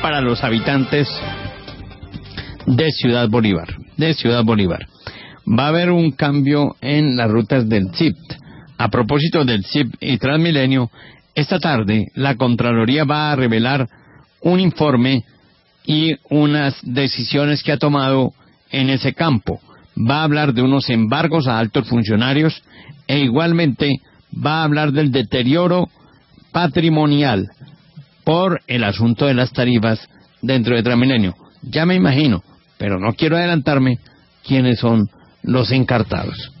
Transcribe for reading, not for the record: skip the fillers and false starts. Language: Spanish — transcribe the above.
para los habitantes de Ciudad Bolívar. Va a haber un cambio en las rutas del CIP. A propósito del CIP y Transmilenio, esta tarde la Contraloría va a revelar un informe y unas decisiones que ha tomado en ese campo. Va a hablar de unos embargos a altos funcionarios e igualmente va a hablar del deterioro patrimonial por el asunto de las tarifas dentro de Transmilenio. Ya me imagino, pero no quiero adelantarme quiénes son los encartados.